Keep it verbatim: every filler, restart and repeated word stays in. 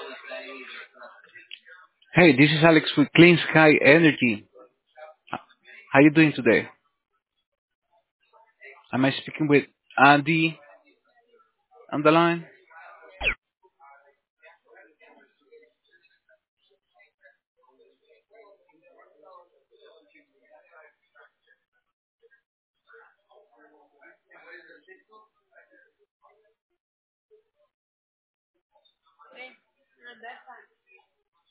Hey, this is Alex with Clean Sky Energy. How you doing today? Am I speaking with Andy on the line?